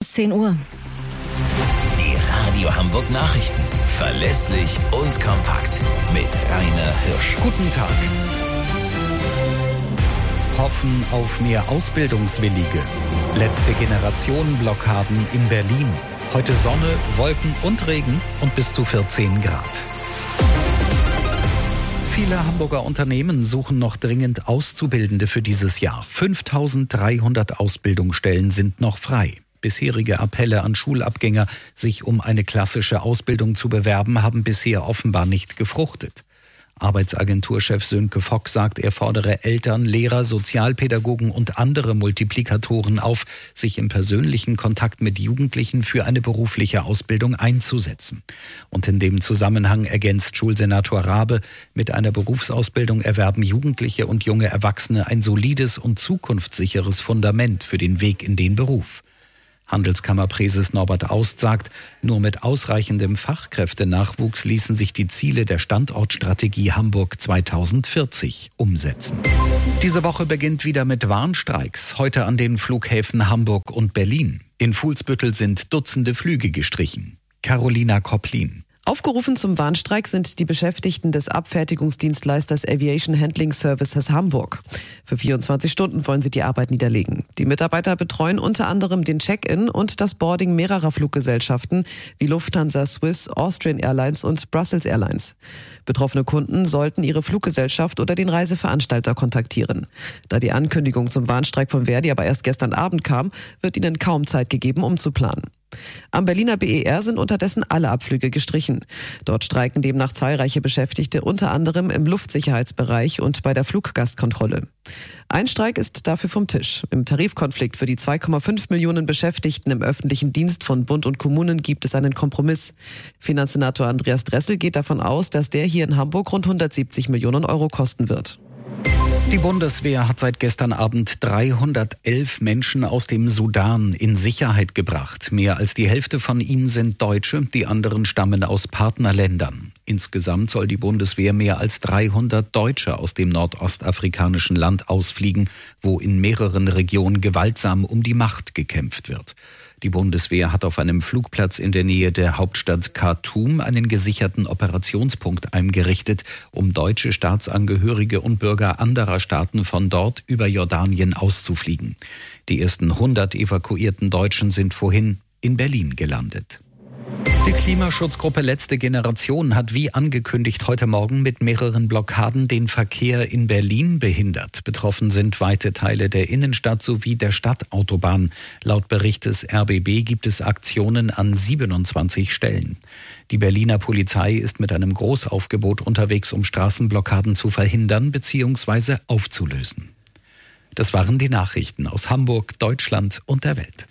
ist 10 Uhr. Die Radio Hamburg Nachrichten. Verlässlich und kompakt. Mit Rainer Hirsch. Guten Tag. Hoffen auf mehr Ausbildungswillige. Letzte Generation Blockaden in Berlin. Heute Sonne, Wolken und Regen und bis zu 14 Grad. Viele Hamburger Unternehmen suchen noch dringend Auszubildende für dieses Jahr. 5.300 Ausbildungsstellen sind noch frei. Bisherige Appelle an Schulabgänger, sich um eine klassische Ausbildung zu bewerben, haben bisher offenbar nicht gefruchtet. Arbeitsagenturchef Sönke Fock sagt, er fordere Eltern, Lehrer, Sozialpädagogen und andere Multiplikatoren auf, sich im persönlichen Kontakt mit Jugendlichen für eine berufliche Ausbildung einzusetzen. Und in dem Zusammenhang ergänzt Schulsenator Rabe, mit einer Berufsausbildung erwerben Jugendliche und junge Erwachsene ein solides und zukunftssicheres Fundament für den Weg in den Beruf. Handelskammerpräses Norbert Aust sagt, nur mit ausreichendem Fachkräftenachwuchs ließen sich die Ziele der Standortstrategie Hamburg 2040 umsetzen. Diese Woche beginnt wieder mit Warnstreiks, heute an den Flughäfen Hamburg und Berlin. In Fuhlsbüttel sind Dutzende Flüge gestrichen. Carolina Kopplin. Aufgerufen zum Warnstreik sind die Beschäftigten des Abfertigungsdienstleisters Aviation Handling Services Hamburg. Für 24 Stunden wollen sie die Arbeit niederlegen. Die Mitarbeiter betreuen unter anderem den Check-in und das Boarding mehrerer Fluggesellschaften wie Lufthansa, Swiss, Austrian Airlines und Brussels Airlines. Betroffene Kunden sollten ihre Fluggesellschaft oder den Reiseveranstalter kontaktieren. Da die Ankündigung zum Warnstreik von Verdi aber erst gestern Abend kam, wird ihnen kaum Zeit gegeben, umzuplanen. Am Berliner BER sind unterdessen alle Abflüge gestrichen. Dort streiken demnach zahlreiche Beschäftigte, unter anderem im Luftsicherheitsbereich und bei der Fluggastkontrolle. Ein Streik ist dafür vom Tisch. Im Tarifkonflikt für die 2,5 Millionen Beschäftigten im öffentlichen Dienst von Bund und Kommunen gibt es einen Kompromiss. Finanzsenator Andreas Dressel geht davon aus, dass der hier in Hamburg rund 170 Millionen Euro kosten wird. Die Bundeswehr hat seit gestern Abend 311 Menschen aus dem Sudan in Sicherheit gebracht. Mehr als die Hälfte von ihnen sind Deutsche, die anderen stammen aus Partnerländern. Insgesamt soll die Bundeswehr mehr als 300 Deutsche aus dem nordostafrikanischen Land ausfliegen, wo in mehreren Regionen gewaltsam um die Macht gekämpft wird. Die Bundeswehr hat auf einem Flugplatz in der Nähe der Hauptstadt Khartoum einen gesicherten Operationspunkt eingerichtet, um deutsche Staatsangehörige und Bürger anderer Staaten von dort über Jordanien auszufliegen. Die ersten 100 evakuierten Deutschen sind vorhin in Berlin gelandet. Die Klimaschutzgruppe Letzte Generation hat wie angekündigt heute Morgen mit mehreren Blockaden den Verkehr in Berlin behindert. Betroffen sind weite Teile der Innenstadt sowie der Stadtautobahn. Laut Bericht des RBB gibt es Aktionen an 27 Stellen. Die Berliner Polizei ist mit einem Großaufgebot unterwegs, um Straßenblockaden zu verhindern bzw. aufzulösen. Das waren die Nachrichten aus Hamburg, Deutschland und der Welt.